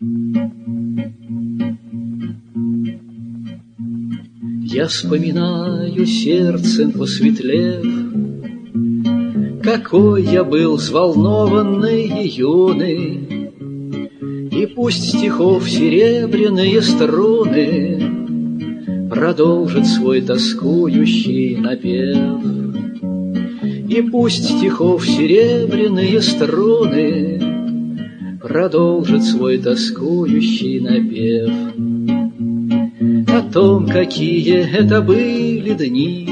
Я вспоминаю, сердцем посветлев, какой я был взволнованный и юный, и пусть стихов серебряные струны продолжит свой тоскующий напев. И пусть стихов серебряные струны продолжит свой тоскующий напев. О том, какие это были дни,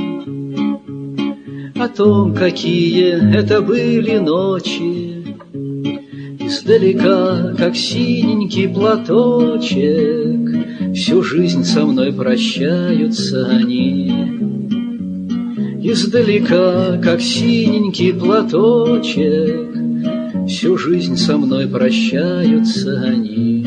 о том, какие это были ночи, издалека, как синенький платочек, всю жизнь со мной прощаются они. Издалека, как синенький платочек, всю жизнь со мной прощаются они.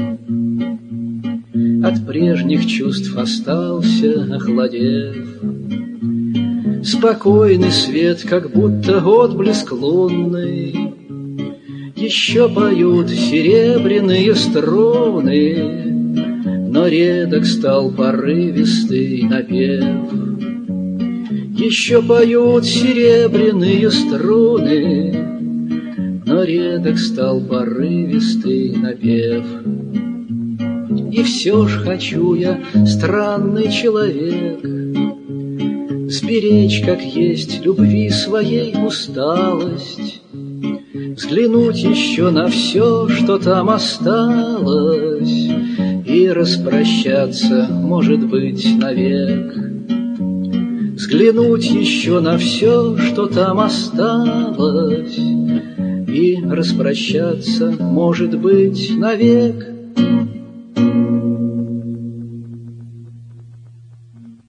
От прежних чувств остался, охладев, спокойный свет, как будто отблеск лунный. Еще поют серебряные струны, но редок стал порывистый напев. Еще поют серебряные струны, но редок стал порывистый напев. И все ж хочу я, странный человек, сберечь, как есть, любви своей усталость, взглянуть еще на все, что там осталось, и распрощаться, может быть, навек. Взглянуть еще на все, что там осталось, и распрощаться, может быть, навек.